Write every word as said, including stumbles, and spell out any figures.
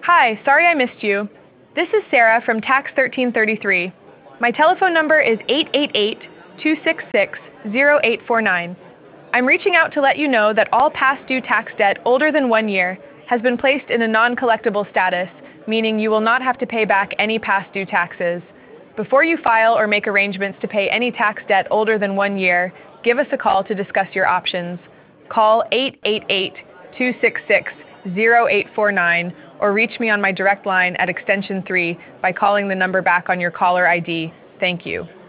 Hi, sorry I missed you. This is Sarah from Tax thirteen thirty-three. My telephone number is eight eight eight, two six six, zero eight four nine. I'm reaching out to let you know that all past due tax debt older than one year has been placed in a non-collectible status, meaning you will not have to pay back any past due taxes. Before you file or make arrangements to pay any tax debt older than one year, give us a call to discuss your options. Call eight eight eight, two six six, zero eight four nine or reach me on my direct line at extension three by calling the number back on your caller I D. Thank you.